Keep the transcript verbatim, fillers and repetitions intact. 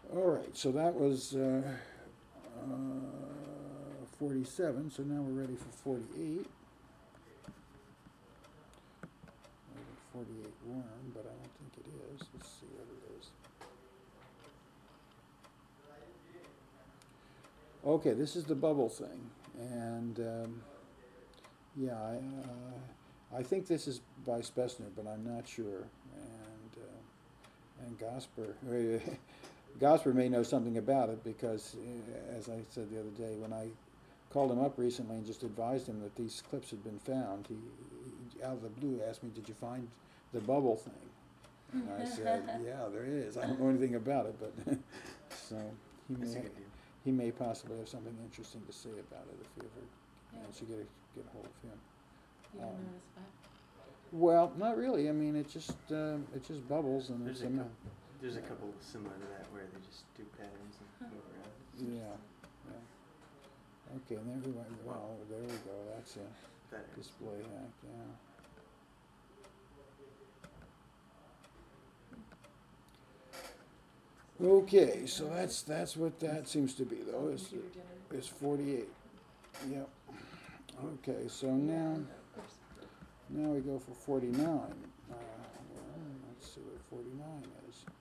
All right, so that was uh, uh, forty-seven, so now we're ready for forty-eight. forty-eight worm, but I don't think it is. Let's see what it is. Okay, this is the bubble thing, and um, yeah, I, uh, I think this is by Spessner, but I'm not sure. And uh, and Gosper, Gosper may know something about it because, uh, as I said the other day, when I called him up recently and just advised him that these clips had been found, he, he out of the blue asked me, "Did you find the bubble thing?" And I said, "Yeah, there is. I don't know anything about it, but so he That's a may good deal. he may possibly have something interesting to say about it if you ever Yeah. manage to get a, get a hold of him." You don't Um, notice that? Well, not really. I mean, it just uh, it just bubbles and There's it's a a couple, there's a couple similar to that where they just do patterns and move around. yeah, yeah. Okay, and there we went. Well, there we go. That's a Better. display hack. Yeah. Okay, so that's that's what that seems to be though. Is Computer generated. is forty-eight. Yep. Okay, so now Of course. now we go for forty-nine. Uh, well, let's see what forty-nine is.